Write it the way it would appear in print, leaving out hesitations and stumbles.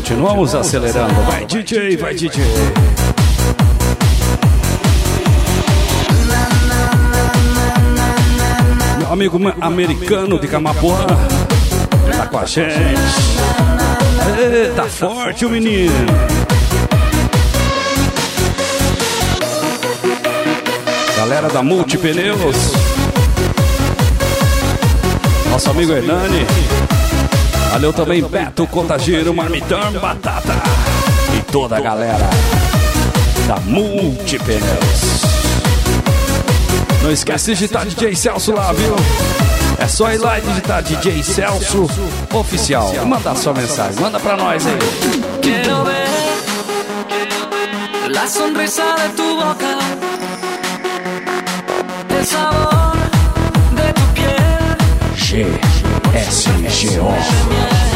Continuamos acelerando. Vai, DJ, vai, DJ. Meu amigo americano de Camapuã tá com a gente. Tá forte o menino. Galera da Multipneus, nosso amigo Hernani. Valeu também Beto, Contagiro, Marmitão, Batata e toda a galera da Multipneus. Não esquece de digitar DJ Celso lá, viu? É só ir lá e digitar DJ Celso Oficial. Manda sua mensagem, manda pra nós aí. Quero ver la sonrisa de tu boca, el sabor de tu piel. GSGO.